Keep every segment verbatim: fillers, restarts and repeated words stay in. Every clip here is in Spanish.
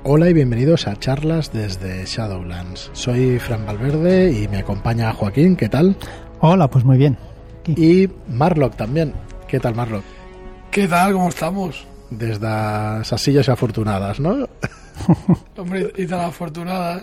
Hola y bienvenidos a charlas desde Shadowlands. Soy Fran Valverde y me acompaña Joaquín, ¿qué tal? Hola, pues muy bien. Aquí. Y Marlock también. ¿Qué tal, Marlock? ¿Qué tal? ¿Cómo estamos? Desde esas sillas afortunadas, ¿no? Hombre, y tan afortunadas.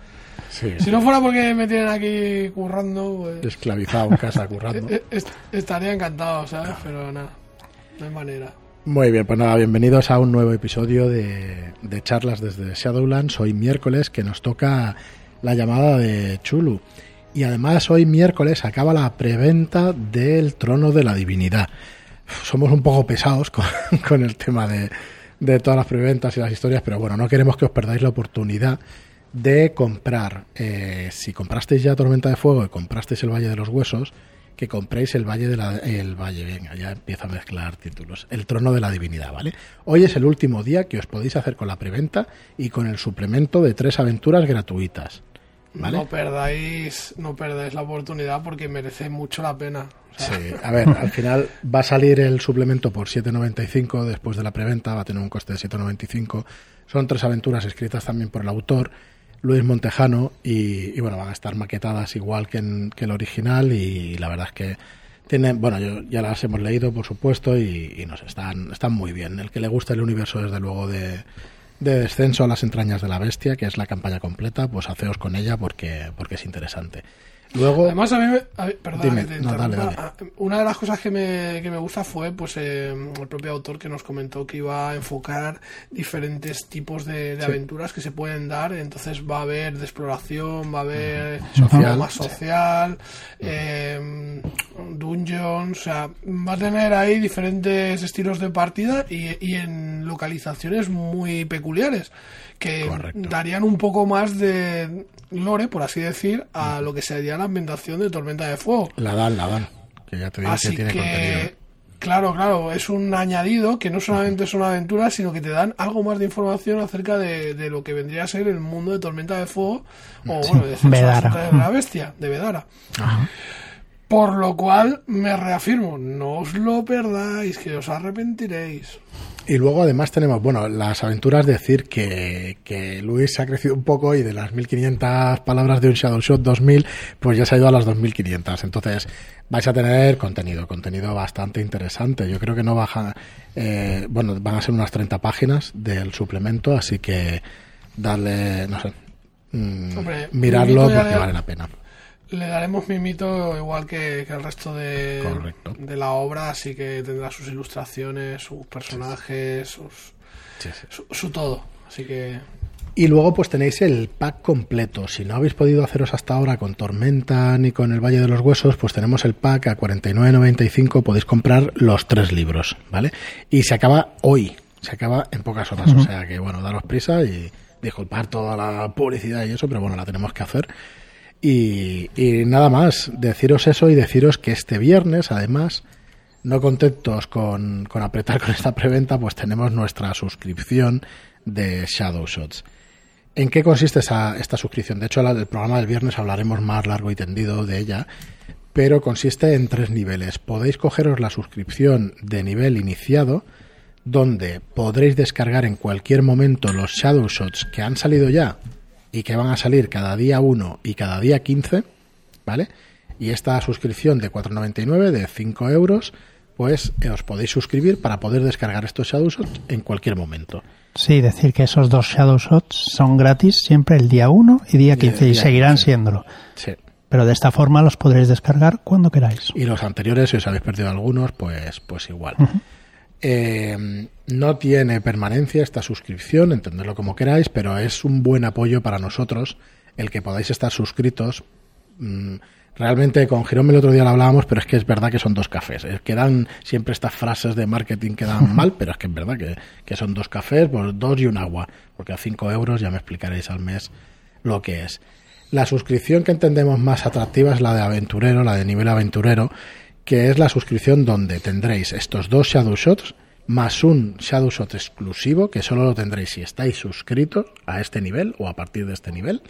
Sí. Si no fuera porque me tienen aquí currando, pues... esclavizado en casa currando. Estaría encantado, ¿sabes? Pero nada, no hay manera. Muy bien, pues nada, bienvenidos a un nuevo episodio de, de charlas desde Shadowlands. Hoy miércoles, que nos toca la llamada de Chulu. Y además hoy miércoles acaba la preventa del Trono de la Divinidad. Somos un poco pesados con, con el tema de, de todas las preventas y las historias, pero bueno, no queremos que os perdáis la oportunidad de comprar. Eh, si comprasteis ya Tormenta de Fuego y comprasteis el Valle de los Huesos, que compréis el Valle de la, el Valle, venga, ya empiezo a mezclar títulos, el Trono de la Divinidad, ¿vale? Hoy es el último día que os podéis hacer con la preventa y con el suplemento de tres aventuras gratuitas, ¿vale? No perdáis, no perdáis la oportunidad porque merece mucho la pena. O sea... Sí, a ver, al final va a salir el suplemento por siete noventa y cinco después de la preventa, va a tener un coste de siete noventa y cinco. Son tres aventuras escritas también por el autor, Luis Montejano, y, y bueno, van a estar maquetadas igual que, en, que el original, y la verdad es que tienen, bueno, yo, ya las hemos leído, por supuesto, y, y nos están, están muy bien. El que le gusta el universo, desde luego, de, de Descenso a las entrañas de la bestia, que es la campaña completa, pues haceos con ella porque, porque es interesante. Luego, además, a mí, me, a mí perdón, dime, que te no, dale, dale. Una de las cosas que me, que me gusta fue pues eh, el propio autor que nos comentó que iba a enfocar diferentes tipos de, de sí. aventuras que se pueden dar. Entonces va a haber de exploración, va a haber social, más social, sí. eh, dungeons, o sea, va a tener ahí diferentes estilos de partida y, y en localizaciones muy peculiares que Correcto. darían un poco más de lore, por así decir, a lo que sería la ambientación de Tormenta de Fuego. La dan, la dan, que ya te digo así que tiene que, contenido. Claro, claro, es un añadido que no solamente son aventuras, sino que te dan algo más de información acerca de, de lo que vendría a ser el mundo de Tormenta de Fuego, o sí, bueno, de Vedara. de la bestia, de Vedara. Ajá. Por lo cual, me reafirmo, no os lo perdáis, que os arrepentiréis. Y luego además tenemos, bueno, las aventuras, decir que, que Luis ha crecido un poco y de las mil quinientas palabras de un Shadowshot dos mil, pues ya se ha ido a las dos mil quinientas. Entonces vais a tener contenido, contenido bastante interesante. Yo creo que no baja, eh, bueno, van a ser unas treinta páginas del suplemento, así que darle, no sé, mmm, Hombre, mirarlo porque le... vale la pena. Le daremos mimito igual que, que el resto de, de la obra, así que tendrá sus ilustraciones, sus personajes, sus, sí, sí. Su, su todo. Así que... Y luego pues tenéis el pack completo. Si no habéis podido haceros hasta ahora con Tormenta ni con el Valle de los Huesos, pues tenemos el pack a cuarenta y nueve noventa y cinco. Podéis comprar los tres libros, ¿vale? Y se acaba hoy, se acaba en pocas horas. Uh-huh. O sea que bueno, daros prisa y disculpar toda la publicidad y eso, pero bueno, la tenemos que hacer. Y, y nada más, deciros eso y deciros que este viernes, además, no contentos con, con apretar con esta preventa, pues tenemos nuestra suscripción de Shadowshots. ¿En qué consiste esa, esta suscripción? De hecho, el programa del viernes hablaremos más largo y tendido de ella, pero consiste en tres niveles. Podéis cogeros la suscripción de nivel iniciado, donde podréis descargar en cualquier momento los Shadowshots que han salido ya y que van a salir cada día uno y cada día quince, ¿vale? Y esta suscripción de cuatro noventa y nueve, de cinco euros, pues eh, os podéis suscribir para poder descargar estos Shadowshots en cualquier momento. Sí, decir que esos dos Shadowshots son gratis siempre el día uno y día quince, y, y seguirán quince. Siéndolo. Sí. Pero de esta forma los podréis descargar cuando queráis. Y los anteriores, si os habéis perdido algunos, pues, pues igual. Uh-huh. Eh, no tiene permanencia esta suscripción, entendedlo como queráis, pero es un buen apoyo para nosotros el que podáis estar suscritos. Mm, realmente con Jerome el otro día lo hablábamos, pero es que es verdad que son dos cafés. Es que dan siempre estas frases de marketing que dan mal, pero es que es verdad que, que son dos cafés, pues dos y un agua, porque a cinco euros ya me explicaréis al mes lo que es. La suscripción que entendemos más atractiva es la de aventurero, la de nivel aventurero, que es la suscripción donde tendréis estos dos Shadowshots más un Shadowshot exclusivo, que solo lo tendréis si estáis suscritos a este nivel o a partir de este nivel,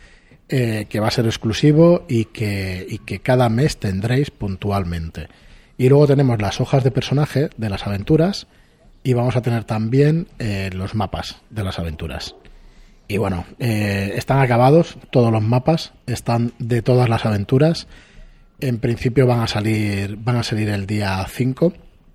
eh, que va a ser exclusivo y que, y que cada mes tendréis puntualmente. Y luego tenemos las hojas de personaje de las aventuras y vamos a tener también eh, los mapas de las aventuras. Y bueno, eh, están acabados todos los mapas, están de todas las aventuras. En principio van a salir, van a salir el día cinco.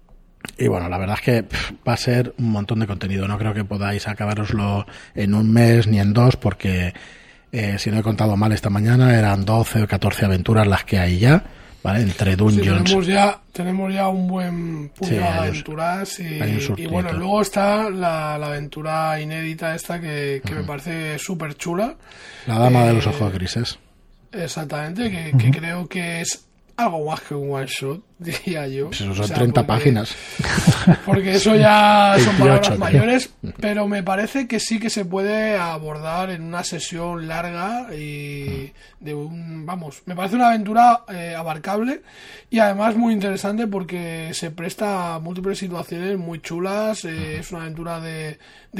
Y bueno, la verdad es que pff, va a ser un montón de contenido. No creo que podáis acabároslo en un mes ni en dos, porque eh, si no he contado mal esta mañana, eran doce o catorce aventuras las que hay ya, ¿vale? Entre dungeons. Sí, tenemos ya, tenemos ya un buen punto sí, de aventuras y, y bueno, luego está la, la aventura inédita esta que, que uh-huh. me parece súper chula. La dama eh, de los ojos grises. Exactamente, que, uh-huh. que creo que es algo más que un one shot, diría yo. Pues eso son o sea, treinta porque, páginas. Porque eso ya son palabras mayores, pero me parece que sí que se puede abordar en una sesión larga y de un, vamos, me parece una aventura eh, abarcable y además muy interesante porque se presta a múltiples situaciones muy chulas. Eh, es una aventura de,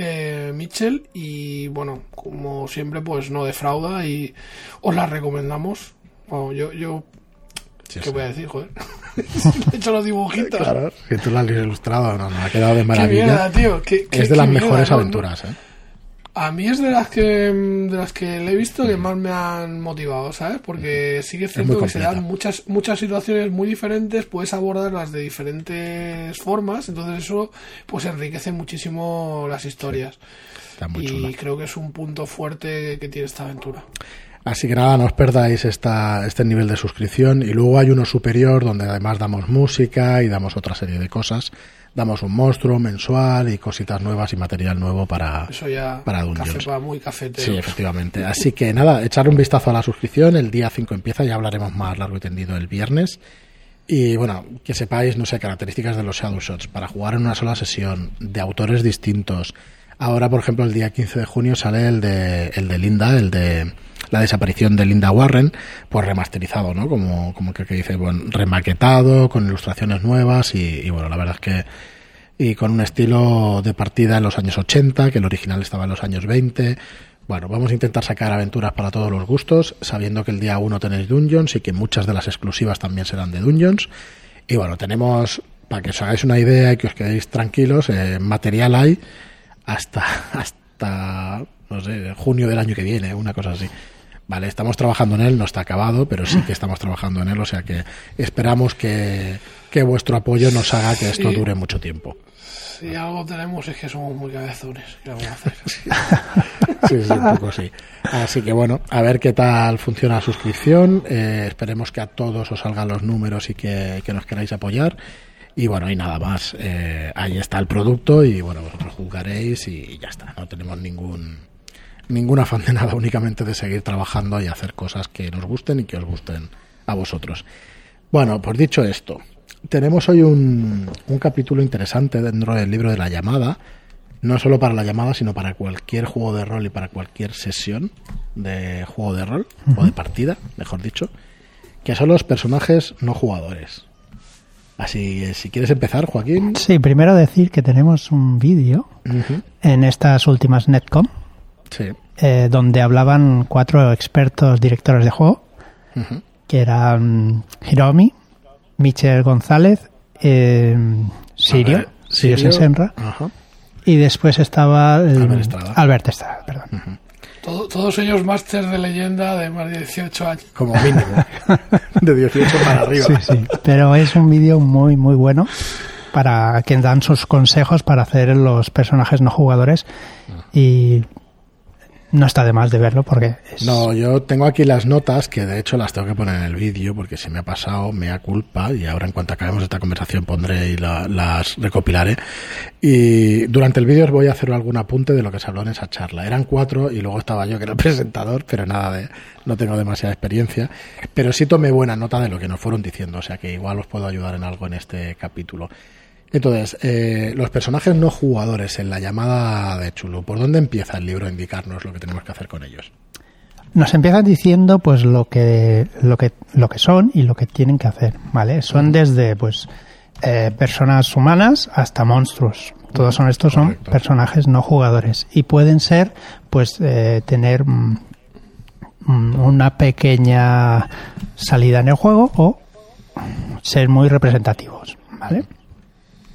de Mitchell y bueno, como siempre pues no defrauda y os la recomendamos. Bueno, yo, yo Sí, ¿Qué sí. voy a decir, joder? He hecho los dibujitos. Claro, que tú lo has ilustrado, no, no, ha quedado de maravilla. Qué mierda, tío. Qué, qué, es de las qué mejores mierda, aventuras, ¿no? ¿eh? A mí es de las que de las que le he visto que más me han motivado, ¿sabes? Porque sí que es cierto que se dan muchas muchas situaciones muy diferentes, puedes abordarlas de diferentes formas, entonces eso pues enriquece muchísimo las historias. Sí, está muy y chula. Creo que es un punto fuerte que tiene esta aventura. Así que nada, no os perdáis esta, este nivel de suscripción. Y luego hay uno superior donde además damos música y damos otra serie de cosas. Damos un monstruo mensual y cositas nuevas y material nuevo para, Eso ya para Dungeons. Café para muy cafetero. Sí, efectivamente. Así que nada, echar un vistazo a la suscripción. El día cinco empieza, ya hablaremos más largo y tendido el viernes. Y bueno, que sepáis, no sé, características de los Shadow Shots para jugar en una sola sesión, de autores distintos. Ahora, por ejemplo, el día quince de junio sale el de, el de Linda, el de la desaparición de Linda Warren, pues remasterizado, ¿no? Como, como que, que dice, bueno, remaquetado, con ilustraciones nuevas y, y bueno, la verdad es que y con un estilo de partida en los años ochenta, que el original estaba en los años veinte. Bueno, vamos a intentar sacar aventuras para todos los gustos, sabiendo que el día uno tenéis Dungeons y que muchas de las exclusivas también serán de Dungeons. Y bueno, tenemos, para que os hagáis una idea y que os quedéis tranquilos, eh, material hay hasta, hasta, no sé, junio del año que viene, una cosa así. Vale, estamos trabajando en él, no está acabado, pero sí que estamos trabajando en él, o sea que esperamos que, que vuestro apoyo nos haga que esto sí. dure mucho tiempo. Si algo tenemos es que somos muy cabezones. ¿Qué vamos a hacer? Sí, sí, un poco sí. Así que bueno, a ver qué tal funciona la suscripción. Eh, esperemos que a todos os salgan los números y que, que nos queráis apoyar. Y bueno, y nada más. Eh, ahí está el producto y bueno, vosotros jugaréis y ya está. No tenemos ningún ningún afán de nada, únicamente de seguir trabajando y hacer cosas que nos gusten y que os gusten a vosotros. Bueno, pues dicho esto, tenemos hoy un, un capítulo interesante dentro del libro de la llamada, no solo para la llamada, sino para cualquier juego de rol y para cualquier sesión de juego de rol, uh-huh. o de partida, mejor dicho, que son los personajes no jugadores. Así que si quieres empezar, Joaquín. Sí, primero decir que tenemos un vídeo uh-huh. en estas últimas Netcom, sí. eh, donde hablaban cuatro expertos directores de juego, uh-huh. que eran Hiromi, Michel González, eh, Sirio, ver, Sirio Sesenra, uh-huh. y después estaba el, Albert Estrada. Albert Estrada, perdón. Uh-huh. Todo, todos ellos máster de leyenda de más de dieciocho años. Como mínimo. De dieciocho para arriba. Sí, sí. Pero es un vídeo muy, muy bueno para quien dan sus consejos para hacer los personajes no jugadores. Uh-huh. Y no está de más de verlo porque es... No, yo tengo aquí las notas que de hecho las tengo que poner en el vídeo porque se me ha pasado, me da culpa y ahora en cuanto acabemos esta conversación pondré y la, las recopilaré. Y durante el vídeo os voy a hacer algún apunte de lo que se habló en esa charla. Eran cuatro y luego estaba yo que era el presentador, pero nada de, no tengo demasiada experiencia. Pero sí tomé buena nota de lo que nos fueron diciendo, o sea que igual os puedo ayudar en algo en este capítulo. Entonces, eh, los personajes no jugadores en la llamada de Chulu, ¿por dónde empieza el libro a indicarnos lo que tenemos que hacer con ellos? Nos empiezan diciendo pues lo que lo que lo que son y lo que tienen que hacer, ¿vale? Son desde pues eh, personas humanas hasta monstruos. Todos son estos son Correcto. Personajes no jugadores y pueden ser pues eh, tener mm, una pequeña salida en el juego o ser muy representativos, ¿vale?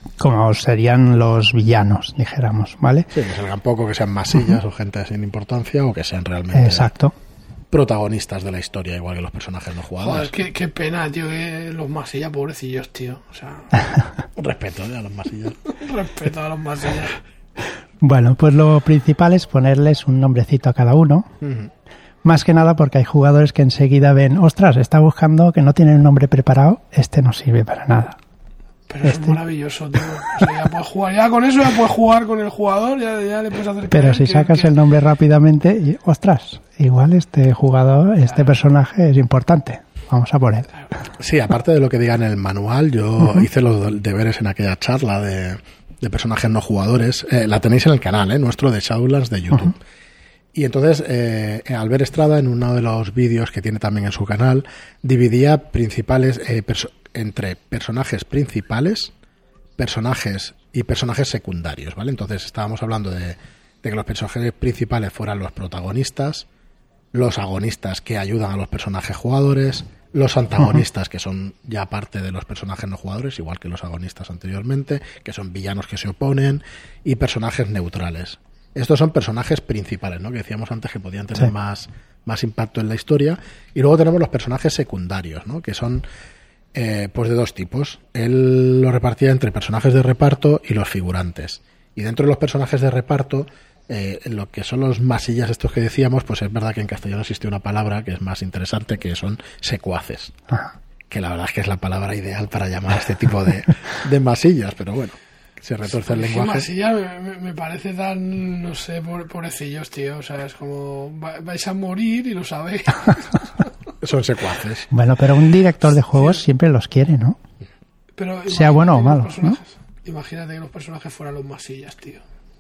como serían los villanos, dijéramos, ¿vale? Sí, que salgan poco, que sean masillas uh-huh. o gente sin importancia, o que sean realmente Exacto. protagonistas de la historia, igual que los personajes no jugadores. Joder, qué, qué pena, tío, que los masillas, pobrecillos, tío. O sea... Respeto ¿eh? a los masillas. Respeto a los masillas. Bueno, pues lo principal es ponerles un nombrecito a cada uno. Uh-huh. Más que nada porque hay jugadores que enseguida ven, ostras, está buscando que no tiene un nombre preparado, este no sirve para nada. Pero este... es maravilloso, tío. O sea, ya puedes jugar, ya con eso ya puedes jugar con el jugador, ya, ya le puedes hacer... Pero si que, sacas que... el nombre rápidamente, y, ostras, igual este jugador, este claro. personaje es importante. Vamos a por él. Sí, aparte de lo que diga en el manual, yo uh-huh. hice los deberes en aquella charla de, de personajes no jugadores. Eh, la tenéis en el canal, eh, nuestro de Shadowlands de YouTube. Uh-huh. Y entonces, eh, Albert Estrada, en uno de los vídeos que tiene también en su canal, dividía principales eh, perso- entre personajes principales, personajes y personajes secundarios, ¿vale? Entonces estábamos hablando de, de que los personajes principales fueran los protagonistas, los agonistas que ayudan a los personajes jugadores, los antagonistas, que son ya parte de los personajes no jugadores, igual que los agonistas anteriormente, que son villanos que se oponen, y personajes neutrales. Estos son personajes principales, ¿no? Que decíamos antes que podían tener sí. más, más impacto en la historia. Y luego tenemos los personajes secundarios, ¿no? Que son eh, pues de dos tipos. Él lo repartía entre personajes de reparto y los figurantes. Y dentro de los personajes de reparto, eh, lo que son los masillas estos que decíamos, pues es verdad que en castellano existe una palabra que es más interesante, que son secuaces. Ajá. Que la verdad es que es la palabra ideal para llamar a este tipo de, de masillas, pero bueno. Se retuerce el lenguaje. Masilla me, me parece tan, no sé, pobrecillos, tío. O sea, es como, vais a morir y lo sabéis. Son secuaces. Bueno, pero un director de juegos sí. siempre los quiere, ¿no? Pero sea bueno o malo, ¿no? Imagínate que los personajes fueran los masillas, tío.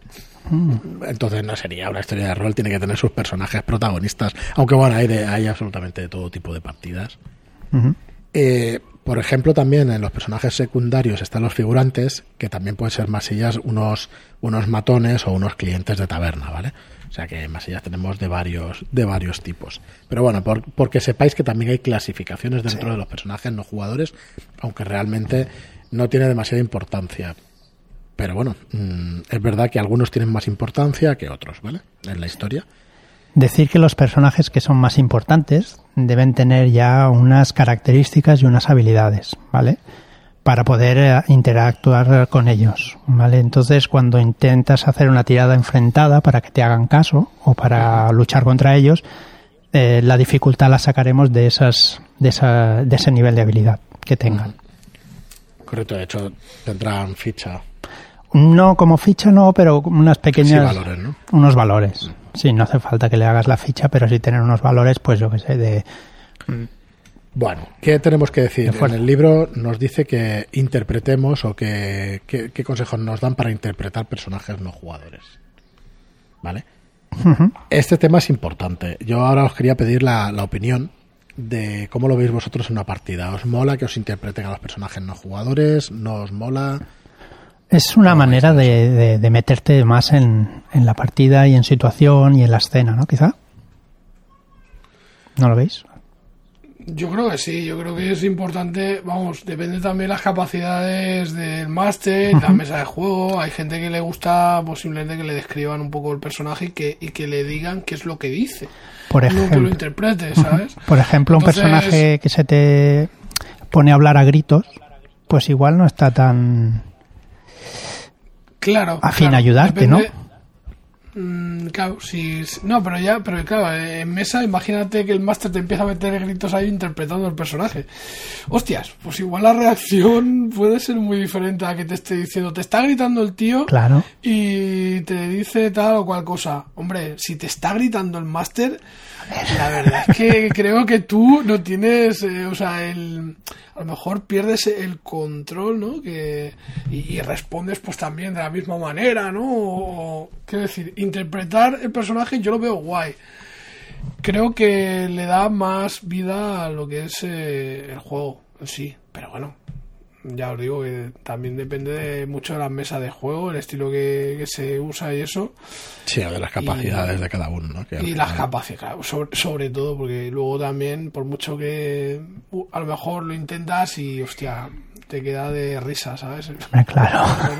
Mm. Entonces no sería una historia de rol, tiene que tener sus personajes protagonistas. Aunque bueno, hay, de, hay absolutamente de todo tipo de partidas. Uh-huh. Eh... Por ejemplo, también en los personajes secundarios están los figurantes, que también pueden ser masillas unos, unos matones o unos clientes de taberna, ¿vale? O sea que masillas tenemos de varios, de varios tipos. Pero bueno, por, porque sepáis que también hay clasificaciones dentro sí. de los personajes no jugadores, aunque realmente no tiene demasiada importancia. Pero bueno, mmm, es verdad que algunos tienen más importancia que otros, ¿vale? En la historia. Decir que los personajes que son más importantes deben tener ya unas características y unas habilidades, ¿vale? Para poder interactuar con ellos, ¿vale? Entonces, cuando intentas hacer una tirada enfrentada para que te hagan caso o para luchar contra ellos, eh, la dificultad la sacaremos de esas, de esa, de ese nivel de habilidad que tengan. Correcto, de hecho tendrán ficha. No como ficha no, pero unas pequeñas... Sí, valores, ¿no? Unos valores. Sí, no hace falta que le hagas la ficha, pero sí tener unos valores, pues yo qué sé, de... Bueno, ¿qué tenemos que decir? En el libro nos dice que interpretemos o que, que qué consejos nos dan para interpretar personajes no jugadores. ¿Vale? Uh-huh. Este tema es importante. Yo ahora os quería pedir la, la opinión de cómo lo veis vosotros en una partida. ¿Os mola que os interpreten a los personajes no jugadores? ¿No os mola...? Es una manera de, de, de meterte más en, en la partida y en situación y en la escena, ¿no? Quizá. ¿No lo veis? Yo creo que sí, yo creo que es importante, vamos, depende también de las capacidades del máster, uh-huh. de la mesa de juego. Hay gente que le gusta posiblemente que le describan un poco el personaje y que, y que le digan qué es lo que dice. Por ejemplo, no que lo interprete, ¿sabes? Por ejemplo, Entonces, un personaje que se te pone a hablar a gritos, pues igual no está tan... Claro, afín claro, a ayudarte, depende, ¿no? Mmm, claro, si, no, pero ya, pero claro, en mesa, imagínate que el máster te empieza a meter gritos ahí interpretando el personaje. Hostias, pues igual la reacción puede ser muy diferente a que te esté diciendo, te está gritando el tío, claro, y te dice tal o cual cosa. Hombre, si te está gritando el máster, la verdad es que creo que tú no tienes, eh, o sea, el, a lo mejor pierdes el control, ¿no? Que y, y respondes pues también de la misma manera, ¿no? O, o, quiero decir, interpretar el personaje yo lo veo guay. Creo que le da más vida a lo que es eh, el juego en sí, pero bueno, ya os digo que también depende de mucho de la mesa de juego, el estilo que, que se usa y eso. Sí, de las capacidades y, de cada uno, ¿no? Que y las capacidades, claro, sobre, sobre todo, porque luego también, por mucho que uh, a lo mejor lo intentas y, hostia, te queda de risa, ¿sabes? Claro.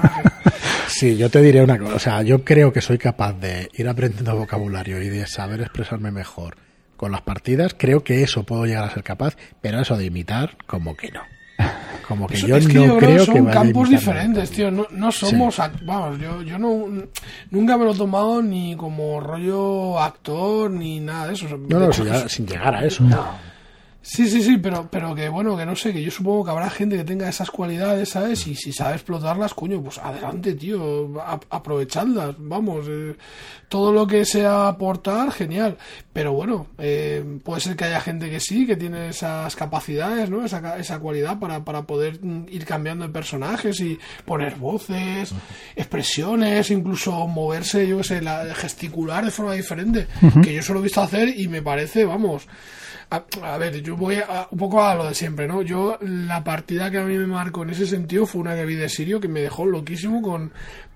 Sí, yo te diré una cosa, o sea, yo creo que soy capaz de ir aprendiendo vocabulario y de saber expresarme mejor con las partidas, creo que eso puedo llegar a ser capaz, pero eso de imitar, como que no. Como que eso, yo es que no yo creo, creo que son que vaya campos diferentes, tanto. tío. No, no somos, Sí. act- vamos, yo, yo no, nunca me lo he tomado ni como rollo actor ni nada de eso. No, De no, hecho, si ya- que- sin llegar a eso. Sí, sí, sí, pero, pero que bueno, que no sé, que yo supongo que habrá gente que tenga esas cualidades, ¿sabes? Y si sabe explotarlas, coño, pues adelante, tío, a- aprovechadlas, vamos, eh, todo lo que sea aportar, genial. Pero bueno, eh, puede ser que haya gente que sí, que tiene esas capacidades, ¿no? Esa, ca- esa cualidad para, para poder mm, ir cambiando de personajes y poner voces, expresiones, incluso moverse, yo qué sé, la, gesticular de forma diferente, que yo solo he visto hacer y me parece, vamos... A, a ver, yo voy a, un poco a lo de siempre, ¿no? Yo, la partida que a mí me marcó en ese sentido fue una que vi de Sirio que me dejó loquísimo con,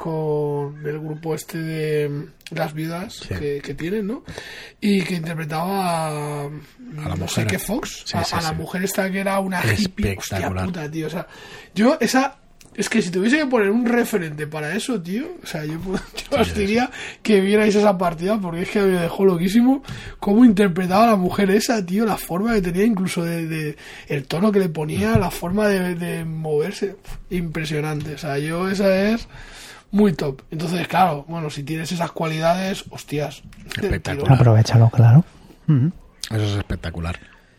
con el grupo este de las viudas Sí. que, que tienen, ¿no? Y que interpretaba a, A la no mujer. sé qué Fox, Sí, a, sí, a la sí. mujer esta que era una hippie, hostia Espectacular. puta, tío, o sea, yo esa... Es que si tuviese que poner un referente para eso, tío, o sea, yo, yo os diría que vierais esa partida porque es que me dejó loquísimo cómo interpretaba a la mujer esa, tío, la forma que tenía, incluso de, de el tono que le ponía, la forma de, de moverse, impresionante. O sea, yo esa es muy top. Entonces, claro, bueno, si tienes esas cualidades, hostias, Espectacular. Aprovechalo, claro. Ujú. Eso es espectacular.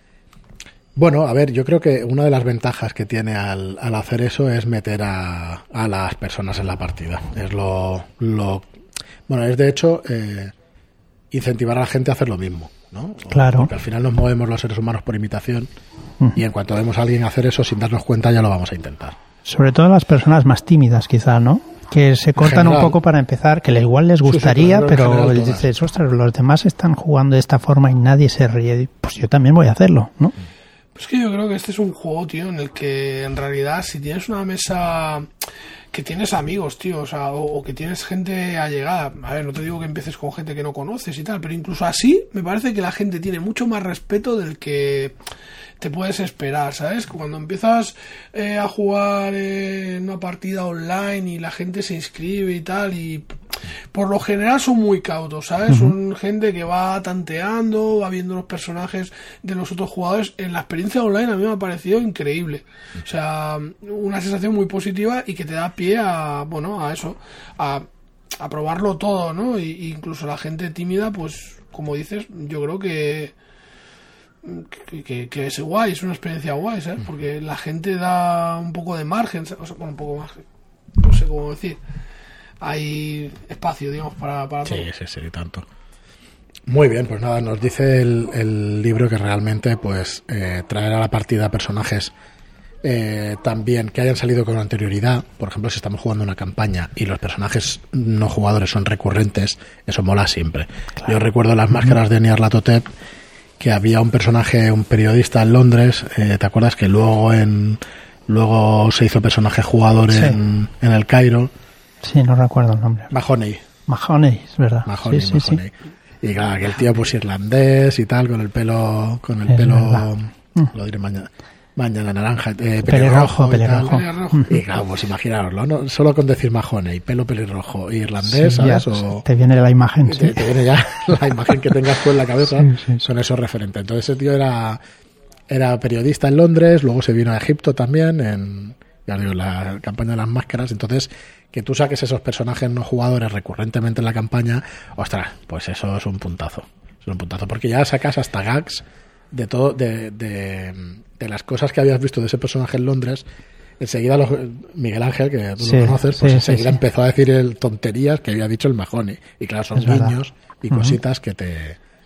Bueno, a ver, yo creo que una de las ventajas que tiene al, al hacer eso es meter a, a las personas en la partida. Es lo, lo bueno, es de hecho eh, incentivar a la gente a hacer lo mismo, ¿no? Claro. Porque al final nos movemos los seres humanos por imitación Ujú. y en cuanto vemos a alguien hacer eso sin darnos cuenta ya lo vamos a intentar. Sobre todo las personas más tímidas, quizá, ¿no? Que se cortan general. un poco para empezar, que le igual les Sí, sí, gustaría, pero en pero general todas. dices, ostras, los demás están jugando de esta forma y nadie se ríe. Pues yo también voy a hacerlo, ¿no? Es que yo creo que este es un juego, tío, en el que en realidad si tienes una mesa que tienes amigos, tío, o sea, o, o que tienes gente allegada, a ver, no te digo que empieces con gente que no conoces y tal, pero incluso así me parece que la gente tiene mucho más respeto del que te puedes esperar, ¿sabes? Cuando empiezas eh, a jugar eh, en una partida online y la gente se inscribe y tal, y por lo general son muy cautos, ¿sabes? Uh-huh. Son gente que va tanteando, va viendo los personajes de los otros jugadores. En la experiencia online a mí me ha parecido increíble. O sea, una sensación muy positiva y que te da pie a, bueno, a eso, a, a probarlo todo, ¿no? Y, y incluso la gente tímida, pues, como dices, yo creo que Que, que, que es guay, es una experiencia guay, ¿sabes? Porque la gente da un poco de margen, o sea, bueno, un poco margen, no sé cómo decir, hay espacio, digamos, para, para sí, todo. Sí, sí, sí, tanto. Muy bien, pues nada, nos dice el, el libro que realmente pues eh, traer a la partida personajes eh, también que hayan salido con anterioridad. Por ejemplo, si estamos jugando una campaña y los personajes no jugadores son recurrentes, eso mola siempre. Claro. Yo recuerdo las máscaras de Nyarlathotep, que había un personaje, un periodista en Londres, eh, ¿te acuerdas? Que luego en luego se hizo personaje jugador sí. en, en el Cairo. Sí, no recuerdo el nombre. Mahoney. Mahoney, es verdad. Mahoney, sí, Mahoney. Sí, sí. Y claro, aquel tío pues irlandés y tal, con el pelo, con el es pelo, verdad. lo diré mañana. Mañana naranja, eh, pelirrojo, pelirrojo. pelirrojo. Y, y claro, pues imaginaoslo, ¿no? Solo con decir Mahoney, pelo pelirrojo, irlandés, sí, ¿sabes? Ya, o, te viene la imagen, te, sí. te viene ya la imagen que tengas tú en la cabeza, sí, sí, sí. Son esos referentes. Entonces ese tío era, era periodista en Londres, luego se vino a Egipto también, en, ya digo, la campaña de las máscaras. Entonces, que tú saques esos personajes no jugadores recurrentemente en la campaña, ostras, pues eso es un puntazo. Es un puntazo, porque ya sacas hasta gags de todo, de, de, de las cosas que habías visto de ese personaje en Londres. Enseguida los, Miguel Ángel, que tú sí, lo conoces, pues sí, enseguida sí, sí. empezó a decir el tonterías que había dicho el Mahoney. Y claro, son es guiños verdad. y cositas uh-huh. que te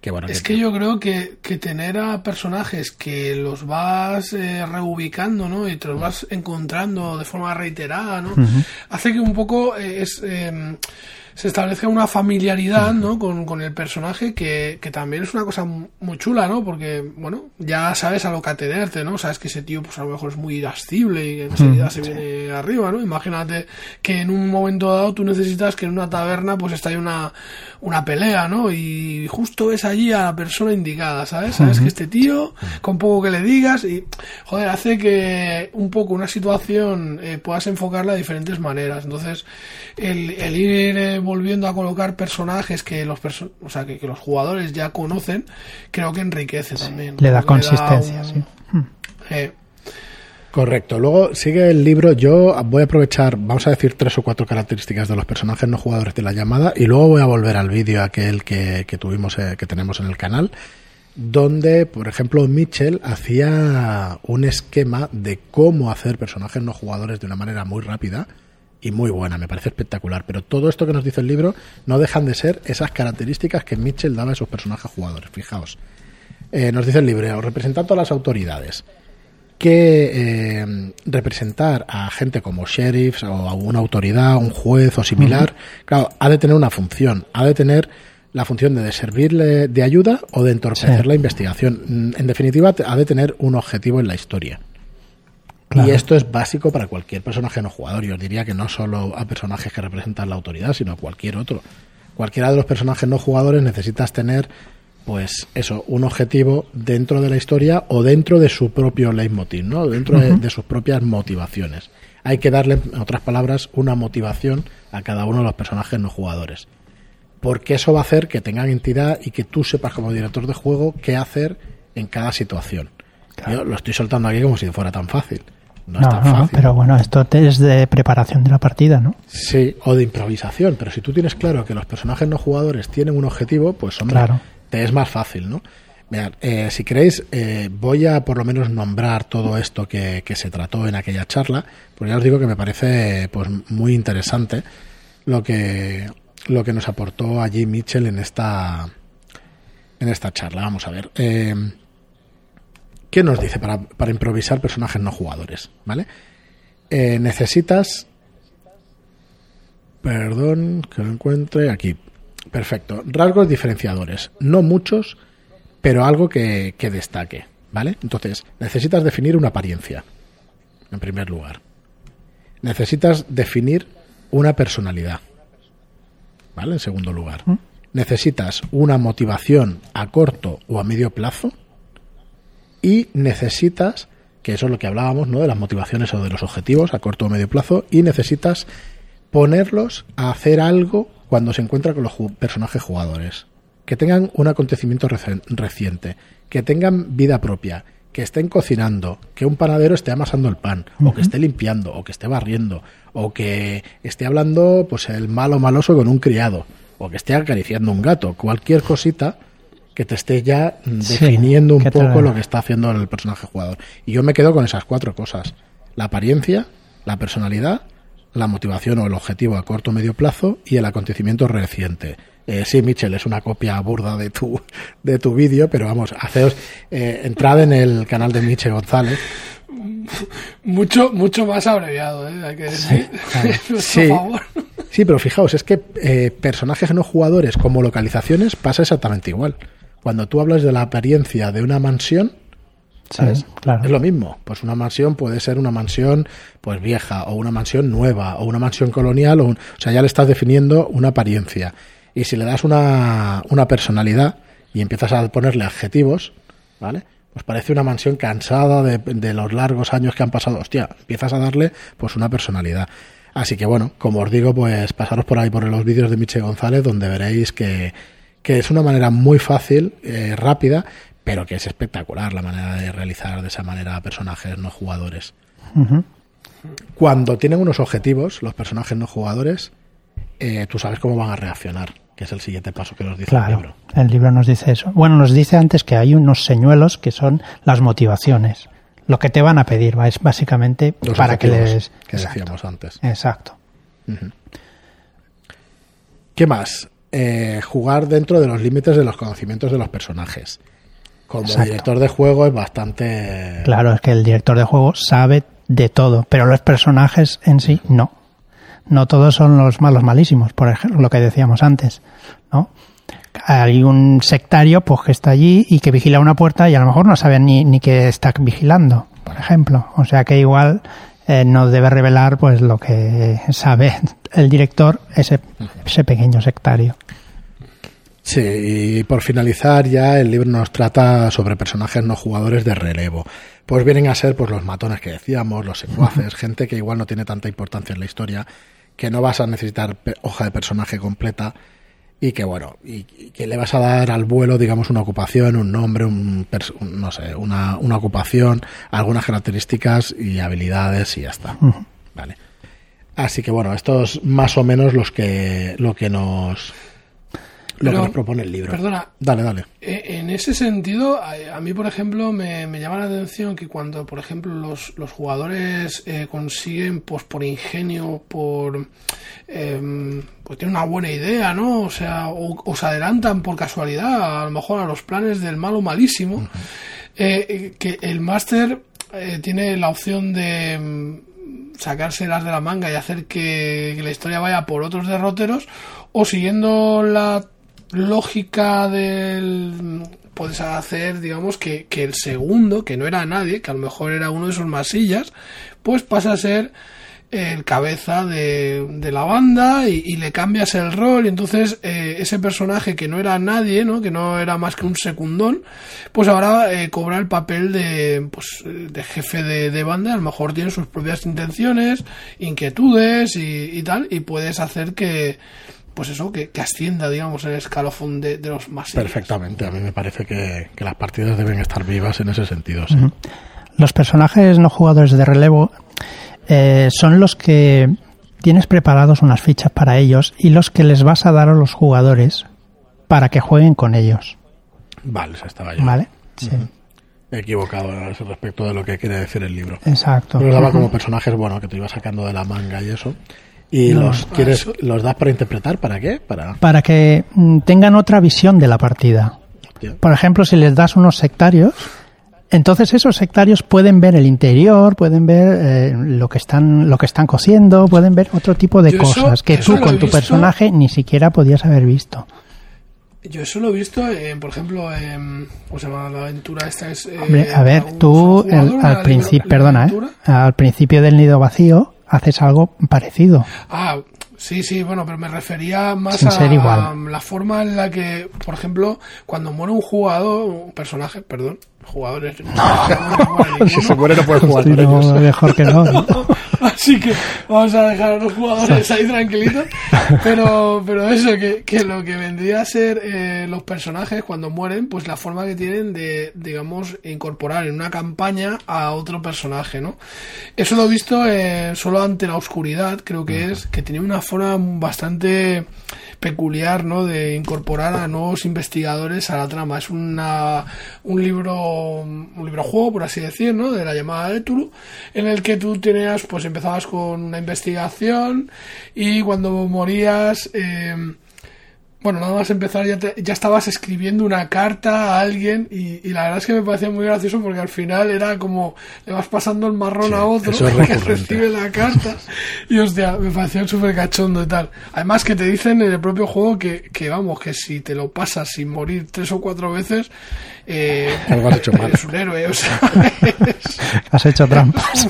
Qué bueno, es que, que yo creo que, que tener a personajes que los vas eh, reubicando, ¿no? Y te los vas encontrando de forma reiterada, ¿no? Uh-huh. Hace que un poco eh, es, eh, se establezca una familiaridad, uh-huh. ¿no? Con, con el personaje que, que también es una cosa muy chula, ¿no? Porque, bueno, ya sabes a lo que atenerte, ¿no? Sabes que ese tío, pues a lo mejor es muy irascible y enseguida uh-huh. se viene arriba, ¿no? Imagínate que en un momento dado tú necesitas que en una taberna pues estalle una, una pelea, ¿no? Y justo ves allí a la persona indicada, ¿sabes? Sabes uh-huh. que este tío, con poco que le digas, y joder, hace que un poco una situación eh, puedas enfocarla de diferentes maneras. Entonces, el, el ir eh, volviendo a colocar personajes que los perso- o sea, que, que los jugadores ya conocen, creo que enriquece también. Le da consistencia, le da un, sí. Eh, Correcto. Luego sigue el libro. Yo voy a aprovechar, vamos a decir, tres o cuatro características de los personajes no jugadores de la llamada y luego voy a volver al vídeo aquel que, que tuvimos, eh, que tenemos en el canal, donde, por ejemplo, Mitchell hacía un esquema de cómo hacer personajes no jugadores de una manera muy rápida y muy buena. Me parece espectacular. Pero todo esto que nos dice el libro no dejan de ser esas características que Mitchell daba a sus personajes jugadores. Fijaos. Eh, nos dice el libro, representando a las autoridades, que eh, representar a gente como sheriffs o a una autoridad, un juez o similar, uh-huh. claro, ha de tener una función, ha de tener la función de servirle de ayuda o de entorpecer sí. la investigación. En definitiva, ha de tener un objetivo en la historia. Claro. Y esto es básico para cualquier personaje no jugador. Yo os diría que no solo a personajes que representan la autoridad, sino a cualquier otro. Cualquiera de los personajes no jugadores necesitas tener, pues eso, un objetivo dentro de la historia o dentro de su propio leitmotiv, ¿no? Dentro uh-huh. de, de sus propias motivaciones. Hay que darle, en otras palabras, una motivación a cada uno de los personajes no jugadores. Porque eso va a hacer que tengan entidad y que tú sepas como director de juego qué hacer en cada situación. Claro. Yo lo estoy soltando aquí como si fuera tan fácil. No, no es tan no, fácil. Pero bueno, esto es de preparación de la partida, ¿no? Sí, o de improvisación. Pero si tú tienes claro que los personajes no jugadores tienen un objetivo, pues hombre, claro. te es más fácil, ¿no? Mirad, eh, si queréis, eh, voy a por lo menos nombrar todo esto que, que se trató en aquella charla, porque ya os digo que me parece pues muy interesante lo que lo que nos aportó allí Mitchell en esta en esta charla. Vamos a ver. Eh, ¿Qué nos dice para, para improvisar personajes no jugadores? ¿Vale? Eh, necesitas... Perdón, que lo encuentre aquí. Perfecto. Rasgos diferenciadores. No muchos, pero algo que, que destaque. ¿Vale? Entonces, necesitas definir una apariencia, en primer lugar. Necesitas definir una personalidad. ¿Vale? En segundo lugar. ¿Mm? Necesitas una motivación a corto o a medio plazo. Y necesitas, que eso es lo que hablábamos, ¿no? De las motivaciones o de los objetivos a corto o medio plazo, y necesitas ponerlos a hacer algo cuando se encuentra con los ju- personajes jugadores. Que tengan un acontecimiento reci- reciente, que tengan vida propia, que estén cocinando, que un panadero esté amasando el pan, uh-huh. o que esté limpiando, o que esté barriendo, o que esté hablando pues el malo maloso con un criado, o que esté acariciando un gato, cualquier cosita que te esté ya definiendo sí, un poco te... lo que está haciendo el personaje jugador. Y yo me quedo con esas cuatro cosas: la apariencia, la personalidad, la motivación o el objetivo a corto o medio plazo y el acontecimiento reciente. Eh, sí, Mitchell, es una copia burda de tu de tu vídeo, pero vamos, haceos, eh, entrad en el canal de Mitchell González. Mucho mucho más abreviado, ¿eh? Hay que decir. Sí, sí, sí, pero fijaos, es que eh, personajes no jugadores como localizaciones pasa exactamente igual. Cuando tú hablas de la apariencia de una mansión, ¿sabes? Sí, claro. Es lo mismo. Pues una mansión puede ser una mansión pues vieja, o una mansión nueva, o una mansión colonial, o, un, o sea, ya le estás definiendo una apariencia. Y si le das una, una personalidad y empiezas a ponerle adjetivos, ¿vale? Pues parece una mansión cansada de, de los largos años que han pasado. Hostia, empiezas a darle pues una personalidad. Así que bueno, como os digo, pues pasaros por ahí por los vídeos de Mitchell González, donde veréis que, que es una manera muy fácil, eh, rápida, pero que es espectacular la manera de realizar de esa manera personajes no jugadores. Uh-huh. Cuando tienen unos objetivos, los personajes no jugadores, eh, tú sabes cómo van a reaccionar, que es el siguiente paso que nos dice claro, el libro. El libro nos dice eso. Bueno, nos dice antes que hay unos señuelos que son las motivaciones. Lo que te van a pedir es básicamente los para que les... que decíamos antes. Exacto. Uh-huh. ¿Qué más? eh, jugar dentro de los límites de los conocimientos de los personajes. Como Exacto. director de juego es bastante... Claro, es que el director de juego sabe de todo, pero los personajes en sí no. No todos son los malos malísimos, por ejemplo, lo que decíamos antes, ¿no? Hay un sectario pues que está allí y que vigila una puerta y a lo mejor no sabe ni, ni que está vigilando, por ejemplo. O sea que igual eh, no debe revelar pues lo que sabe el director, ese, ese pequeño sectario. Sí, y por finalizar ya el libro nos trata sobre personajes no jugadores de relevo. Pues vienen a ser pues los matones que decíamos, los secuaces, gente que igual no tiene tanta importancia en la historia, que no vas a necesitar hoja de personaje completa y que bueno, y, y que le vas a dar al vuelo, digamos, una ocupación, un nombre, un, un no sé, una, una ocupación, algunas características y habilidades y ya está. Uh-huh. Vale. Así que bueno, esto es más o menos los que lo que nos lo Pero, que nos propone el libro. Perdona. Dale, dale. En ese sentido, a mí, por ejemplo, me, me llama la atención que cuando, por ejemplo, los, los jugadores eh, consiguen, pues por ingenio, por eh, pues tienen una buena idea, ¿no? O sea, o, o se adelantan por casualidad, a lo mejor a los planes del malo malísimo, uh-huh. eh, que el máster eh, tiene la opción de sacárselas de la manga y hacer que, que la historia vaya por otros derroteros, o siguiendo la lógica del... puedes hacer, digamos, que, que el segundo, que no era nadie, que a lo mejor era uno de esos masillas, pues pasa a ser el cabeza de, de la banda y, y le cambias el rol y entonces eh, ese personaje que no era nadie, ¿no? Que no era más que un secundón, pues ahora eh, cobra el papel de, pues, de jefe de, de banda. A lo mejor tiene sus propias intenciones, inquietudes y, y tal, y puedes hacer que pues eso, que, que ascienda, digamos, el escalafón de, de los más. Perfectamente, a mí me parece que, que las partidas deben estar vivas en ese sentido, sí. Uh-huh. Los personajes no jugadores de relevo eh, son los que tienes preparados unas fichas para ellos y los que les vas a dar a los jugadores para que jueguen con ellos. Vale, se estaba yo. Vale, sí. Uh-huh. He equivocado respecto de lo que quiere decir el libro. Exacto. Los daba uh-huh. como personajes, bueno, que te ibas sacando de la manga y eso. ¿Y no, los quieres los das para interpretar? ¿Para qué? Para, para que mm, tengan otra visión de la partida. Hostia. Por ejemplo, si les das unos sectarios, entonces esos sectarios pueden ver el interior, pueden ver eh, lo que están lo que están cosiendo, pueden ver otro tipo de Yo cosas eso, que eso tú con tu visto, personaje ni siquiera podías haber visto. Yo eso lo he visto, en, por ejemplo, en, ¿cómo se llama la aventura esta? Es, eh, Hombre, a ver, tú el, al principio, perdona, eh, al principio del Nido Vacío haces algo parecido. Ah, sí, sí, bueno, pero me refería más Sin a, ser igual. a la forma en la que, por ejemplo, cuando muere un jugador, un personaje, perdón, jugadores. No. Si se muere no puede jugar. Sí, no, mejor que no. ¿no? Así que vamos a dejar a los jugadores ahí tranquilitos. Pero, pero eso, que, que lo que vendría a ser eh, los personajes cuando mueren, pues la forma que tienen de, digamos, incorporar en una campaña a otro personaje, ¿no? Eso lo he visto eh, solo ante la oscuridad, creo que es, que tenía una forma bastante peculiar, ¿no? De incorporar a nuevos investigadores a la trama. Es una un libro un libro juego, por así decir, ¿no? De la llamada de Cthulhu, en el que tú tenías, pues empezabas con una investigación y cuando morías eh, bueno, nada más empezar ya, te, ya estabas escribiendo una carta a alguien y, y la verdad es que me parecía muy gracioso porque al final era como le vas pasando el marrón sí, a otro que recibe la carta y hostia, me parecía súper cachondo y tal. Además que te dicen en el propio juego que, que vamos, que si te lo pasas sin morir tres o cuatro veces eh, algo has hecho mal. Eres un héroe, o sea, eres, has hecho trampas.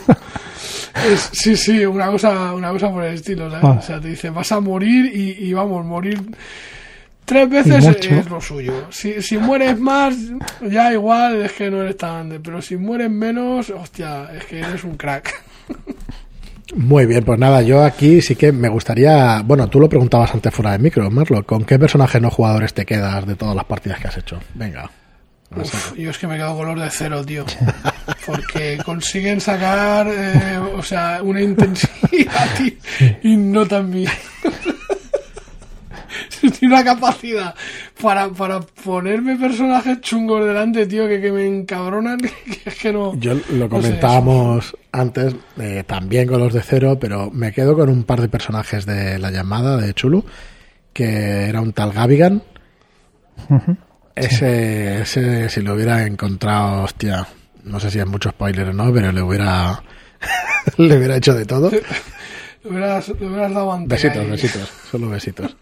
Es, sí, sí, una cosa, una cosa por el estilo, ¿sabes? Oh. O sea, te dicen vas a morir y, y vamos, morir tres veces es lo suyo. Si, si mueres más, ya igual es que no eres tan grande. Pero si mueres menos, hostia, es que eres un crack. Muy bien, pues nada, yo aquí sí que me gustaría... Bueno, tú lo preguntabas antes fuera de micro, Marlo. ¿Con qué personajes no jugadores te quedas de todas las partidas que has hecho? Venga. Uf, yo es que me quedo color de cero, tío. Porque consiguen sacar, eh, o sea, una intensidad y, y no tan bien. Tiene una capacidad para, para ponerme personajes chungos delante, tío, que, que me encabronan, que es que no... Yo lo comentábamos no sé, antes, eh, también con los de cero, pero me quedo con un par de personajes de la llamada de Cthulhu que era un tal Gavigan. Uh-huh. Ese, ese, si lo hubiera encontrado, hostia, no sé si es mucho spoiler o no, pero le hubiera le hubiera hecho de todo. Le hubieras, le hubieras dado manteca. Besitos, besitos, solo besitos.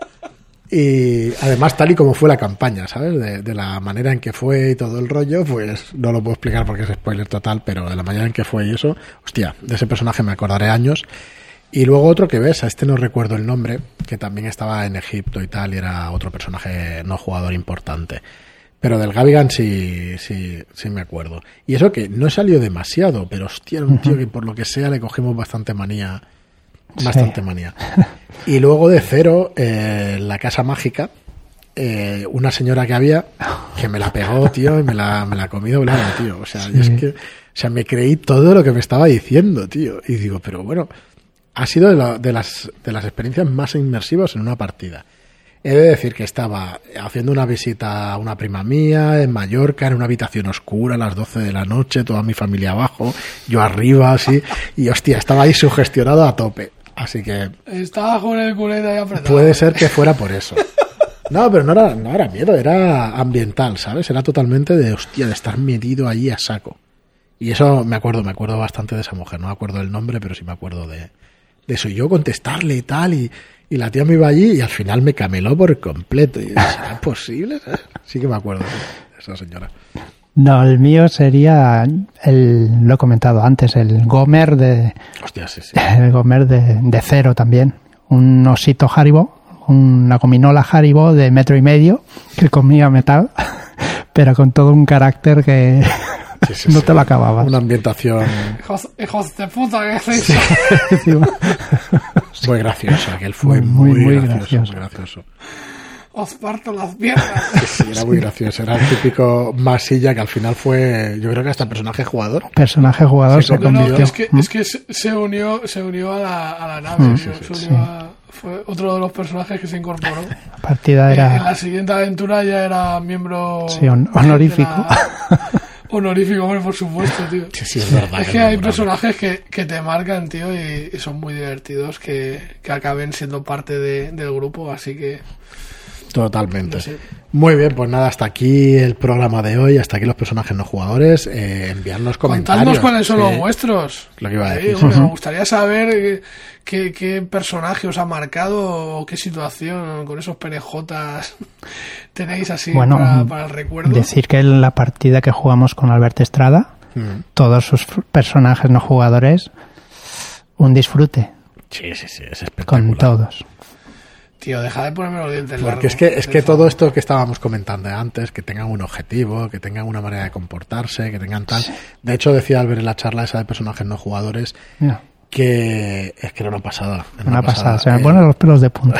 Y además, tal y como fue la campaña, ¿sabes? De, de la manera en que fue y todo el rollo, pues no lo puedo explicar porque es spoiler total, pero de la manera en que fue y eso, hostia, de ese personaje me acordaré años. Y luego otro que ves, a este no recuerdo el nombre, que también estaba en Egipto y tal, y era otro personaje no jugador importante. Pero del Gavigan sí, sí, sí me acuerdo. Y eso que no salió demasiado, pero hostia, era un tío que por lo que sea le cogimos bastante manía. Bastante sí. manía. Y luego de cero, eh, la Casa Mágica, eh, una señora que había que me la pegó, tío, y me la, me la comí doblada, tío. O sea, sí. es que, o sea, me creí todo lo que me estaba diciendo, tío. Y digo, pero bueno, ha sido de, la, de, las, de las experiencias más inmersivas en una partida. He de decir que estaba haciendo una visita a una prima mía en Mallorca, en una habitación oscura a las doce de la noche, toda mi familia abajo, yo arriba, así, y hostia, estaba ahí sugestionado a tope. Así que... Estaba con el culete ahí apretado. Puede ser que fuera por eso. No, pero no era, no era miedo, era ambiental, ¿sabes? Era totalmente de, hostia, de estar metido allí a saco. Y eso me acuerdo, me acuerdo bastante de esa mujer. No me acuerdo del nombre, pero sí me acuerdo de, de eso. Y yo contestarle y tal, y, y la tía me iba allí y al final me cameló por completo. Y ¿será posible? ¿Sabes? Sí que me acuerdo de esa señora. No, el mío sería, el, lo he comentado antes, el Gomer de... Hostia, sí, sí. El Gomer de, de cero también. Un osito Haribo, una gominola Haribo de metro y medio que comía metal, pero con todo un carácter que sí, sí, no sí. te lo acababas. Una ambientación... Hijos, hijos de puta, ¿qué hacéis? Sí. Muy gracioso, aquel fue muy, muy, muy gracioso, gracioso. Muy gracioso. Os parto las piernas. Sí, sí, era muy gracioso. Era el típico masilla que al final fue, yo creo que hasta personaje jugador. Personaje jugador se, se convirtió. No, es que, es que se unió, se unió a la, a la nave. Mm. Se, se unió sí. a, fue otro de los personajes que se incorporó. La partida era... En, en la siguiente aventura ya era miembro... Sí, on, honorífico. La... Honorífico, hombre, por supuesto, tío. Sí, sí, es verdad. Es que hay personajes que, que te marcan, tío, y, y son muy divertidos que, que acaben siendo parte de, del grupo, así que... Totalmente. No sé. Muy bien, pues nada, hasta aquí el programa de hoy, hasta aquí los personajes no jugadores. Eh, enviarnos comentarios. Contadnos cuáles son los vuestros. Lo que iba a decir. Sí, bueno, uh-huh. Me gustaría saber qué, qué personaje os ha marcado o qué situación con esos perejotas tenéis así bueno, para, para el recuerdo. Decir que en la partida que jugamos con Alberto Estrada, uh-huh. todos sus personajes no jugadores, un disfrute. Sí, sí, sí, es espectacular. Con todos. Tío, deja de ponerme los dientes largos. Porque es que, es que todo esto que estábamos comentando antes, que tengan un objetivo, que tengan una manera de comportarse, que tengan tal... Sí. De hecho, decía Albert en la charla esa de personajes no jugadores, yeah. que es que era una pasada. Era una, una pasada, pasada. Se me eh... ponen los pelos de punta.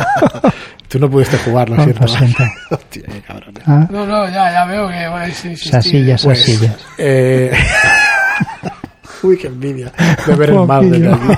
Tú no pudiste jugar, lo no, siento. Lo siento. Hostia, qué cabrón. ¿Ah? No, no, ya, ya veo que vais a insistir. Sasillas, pues, sasillas. Eh... Uy, qué envidia de ver el mal de aquí.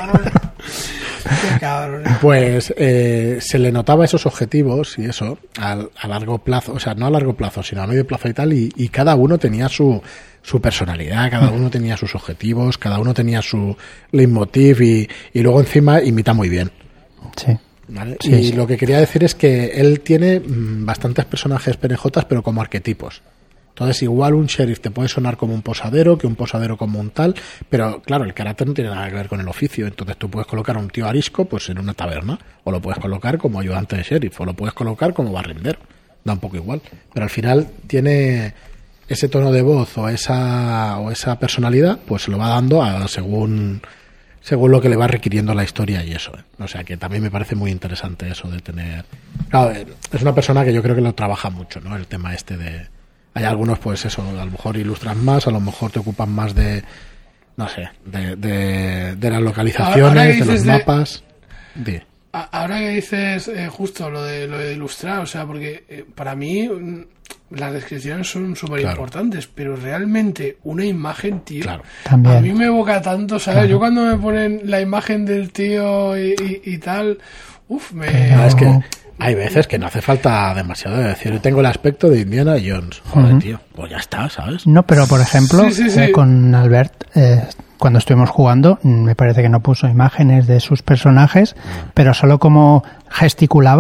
Qué cabrón. Pues eh, se le notaba esos objetivos y eso a, a largo plazo, o sea, no a largo plazo, sino a medio plazo y tal, y, y cada uno tenía su, su personalidad, cada uno tenía sus objetivos, cada uno tenía su leitmotiv y, y luego encima imita muy bien. Sí. ¿Vale? Sí, y sí. Lo que quería decir es que él tiene mmm, bastantes personajes perejotas, pero como arquetipos. Entonces, igual un sheriff te puede sonar como un posadero, que un posadero como un tal, pero claro, el carácter no tiene nada que ver con el oficio. Entonces, tú puedes colocar a un tío arisco pues en una taberna, o lo puedes colocar como ayudante de sheriff, o lo puedes colocar como barrendero. Da un poco igual. Pero al final tiene ese tono de voz o esa o esa personalidad, pues se lo va dando a, según según lo que le va requiriendo la historia y eso. ¿eh? O sea, que también me parece muy interesante eso de tener... Claro, es una persona que yo creo que lo trabaja mucho, ¿no? El tema este de... Hay algunos, pues eso, a lo mejor ilustran más, a lo mejor te ocupan más de, no sé, de, de, de las localizaciones, de los de, mapas. De... Ahora que dices eh, justo lo de, lo de ilustrar, o sea, porque eh, para mí las descripciones son súper importantes, claro. Pero realmente una imagen, tío, claro. A mí me evoca tanto, ¿sabes? Claro. Yo cuando me ponen la imagen del tío y, y, y tal, uff, me... Claro, es que... Hay veces que no hace falta demasiado de decir, yo tengo el aspecto de Indiana Jones. Joder, uh-huh. tío, pues ya está, ¿sabes? No, pero por ejemplo, sí, sí, sí. Eh, con Albert, eh, cuando estuvimos jugando, me parece que no puso imágenes de sus personajes, uh-huh. pero solo como gesticulaba,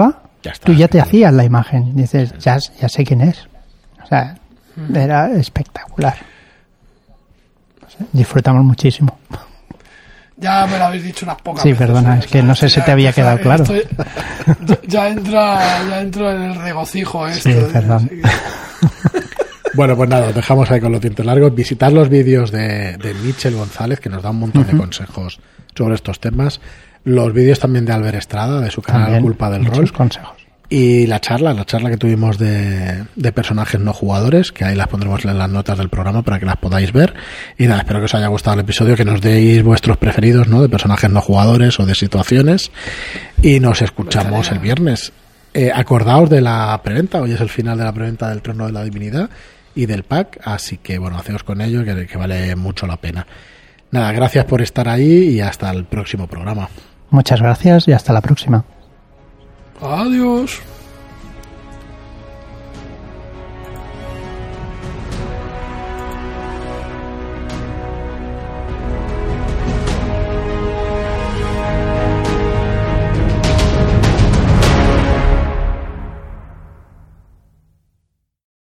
Ya está, tú ya te claro. hacías la imagen. Dices, ya, ya sé quién es. O sea, era espectacular. No sé, disfrutamos muchísimo. Ya me lo habéis dicho unas pocas Sí, veces. perdona, ¿eh? es que no sé si te había quedado claro. Estoy- ya, ya entra, ya entro en el regocijo esto. Sí, ¿eh? perdón. Así que- Bueno, pues nada, os dejamos ahí con los dientes largos. Visitad los vídeos de, de Michel González, que nos da un montón uh-huh. de consejos sobre estos temas. Los vídeos también de Albert Estrada, de su canal También, Culpa del muchos Rol. consejos. Y la charla, la charla que tuvimos de, de personajes no jugadores, que ahí las pondremos en las notas del programa para que las podáis ver. Y nada, espero que os haya gustado el episodio, que nos deis vuestros preferidos, ¿no? De personajes no jugadores o de situaciones. Y nos escuchamos el viernes. Eh, acordaos de la preventa, hoy es el final de la preventa del Trono de la Divinidad y del pack, así que bueno, haceos con ello, que, que vale mucho la pena. Nada, gracias por estar ahí y hasta el próximo programa. Muchas gracias y hasta la próxima. Adiós.